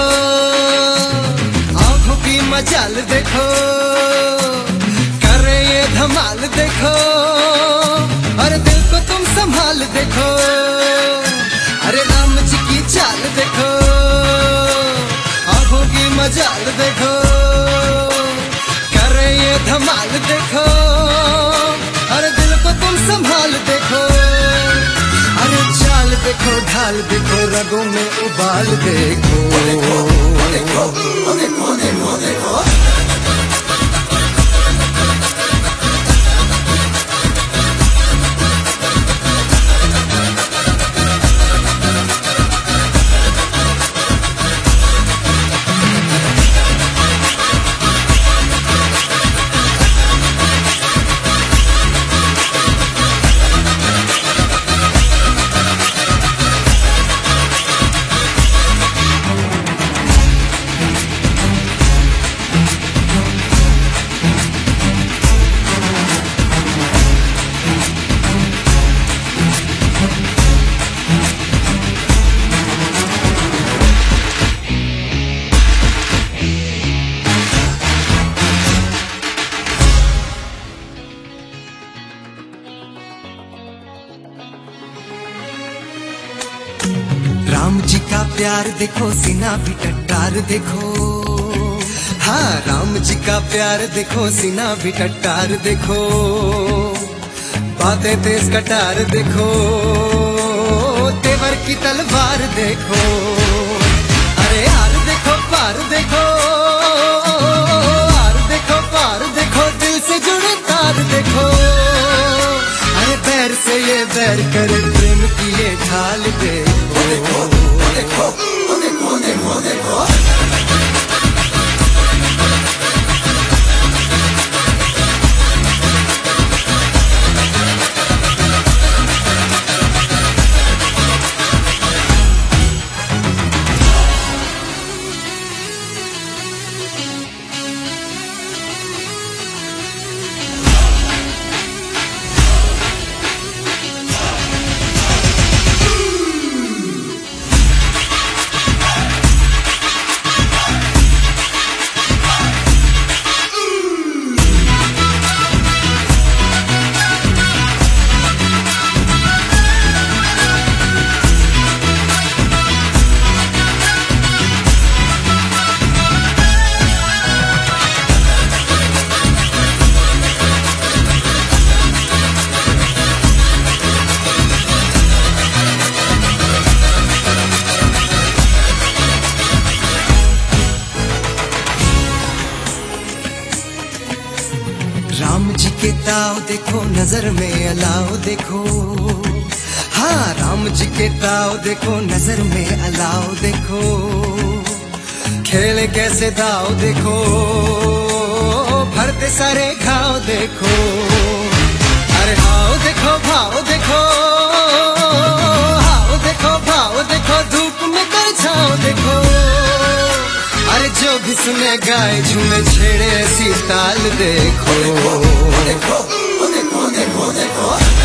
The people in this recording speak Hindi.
आंखों की मजाल देखो, करे ये धमाल देखो, अरे दिल को तुम संभाल देखो, अरे राम जी की चाल देखो, आंखों की मजाल देखो, करे ये धमाल देखो, अरे दिल को तुम संभाल देखो, अरे चाल देखो, ढाल देखो, रगों में उबाल देखो, देखो, देखो, देखो, देखो, देखो। राम जी का प्यार देखो, सीना भी टट्टार देखो, हाँ राम जी का प्यार देखो, सीना भी टट्टार देखो, बातें तेज कटार देखो, तेवर की तलवार देखो, अरे हार देखो, पार देखो, हार देखो, पार देखो, दिल से जुड़े तार देखो, अरे पैर से ये बैर करे, प्रेम की ये ढाल देखो, देखो, देखो, देखो, देखो, देखो। राम जी के ताव देखो, नजर में अलाव देखो, हाँ राम जी के ताव देखो, नजर में अलाव देखो, खेले कैसे दाव देखो, भरते सारे घाव देखो, अरे हाव देखो, भाव देखो, हाव देखो, भाव देखो, धूप में कर छाव देखो, अरे जो भी सुने गाए झूमे छेड़े ऐसी ताल देखो, देखो, देखो, देखो, देखो, देखो।